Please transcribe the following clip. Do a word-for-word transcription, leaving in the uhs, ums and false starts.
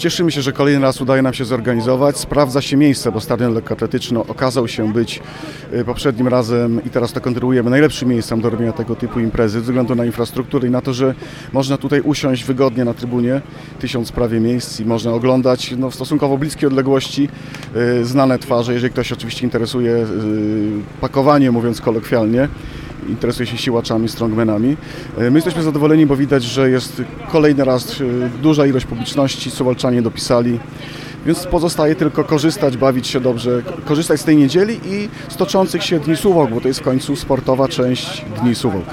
Cieszymy się, że kolejny raz udaje nam się zorganizować. Sprawdza się miejsce, bo stadion lekkoatletyczny okazał się być poprzednim razem i teraz to kontynuujemy najlepszym miejscem do robienia tego typu imprezy ze względu na infrastrukturę i na to, że można tutaj usiąść wygodnie na trybunie, tysiąc prawie miejsc i można oglądać no, w stosunkowo bliskiej odległości znane twarze, jeżeli ktoś oczywiście interesuje pakowanie, mówiąc kolokwialnie. Interesuje się siłaczami, strongmanami. My jesteśmy zadowoleni, bo widać, że jest kolejny raz duża ilość publiczności, suwalczanie dopisali, więc pozostaje tylko korzystać, bawić się dobrze, korzystać z tej niedzieli i z toczących się Dni Suwałk, bo to jest w końcu sportowa część Dni Suwałk.